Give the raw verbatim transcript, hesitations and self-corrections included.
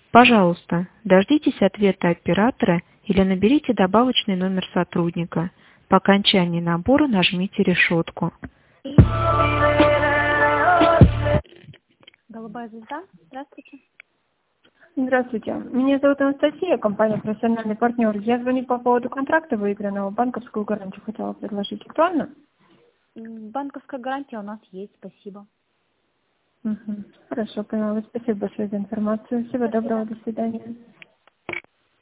Пожалуйста, дождитесь ответа оператора или наберите добавочный номер сотрудника. По окончании набора нажмите решетку. Голубая звезда. Здравствуйте. Здравствуйте. Меня зовут Анастасия, компания «Профессиональный партнер». Я звоню по поводу контракта выигранного. Банковскую гарантию хотела предложить. Актуально? Банковская гарантия у нас есть, спасибо. Угу. Хорошо, поняла. Спасибо большое за информацию. Всего Спасибо. доброго, до свидания.